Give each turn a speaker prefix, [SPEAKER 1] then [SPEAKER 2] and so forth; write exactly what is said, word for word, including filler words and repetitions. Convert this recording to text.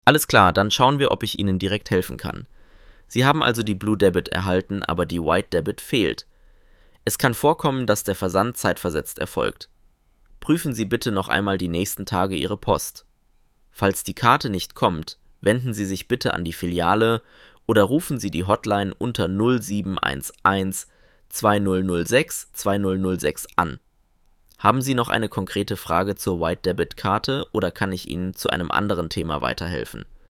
[SPEAKER 1] Alles klar, dann schauen wir, ob ich Ihnen direkt helfen kann. Sie haben also die Blue Debit erhalten, aber die White Debit fehlt. Es kann vorkommen, dass der Versand zeitversetzt erfolgt. Prüfen Sie bitte noch einmal die nächsten Tage Ihre Post. Falls die Karte nicht kommt, wenden Sie sich bitte an die Filiale oder rufen Sie die Hotline unter null sieben eins eins zwei null null sechs zwei null null sechs an. Haben Sie noch eine konkrete Frage zur White Debit Karte oder kann ich Ihnen zu einem anderen Thema weiterhelfen?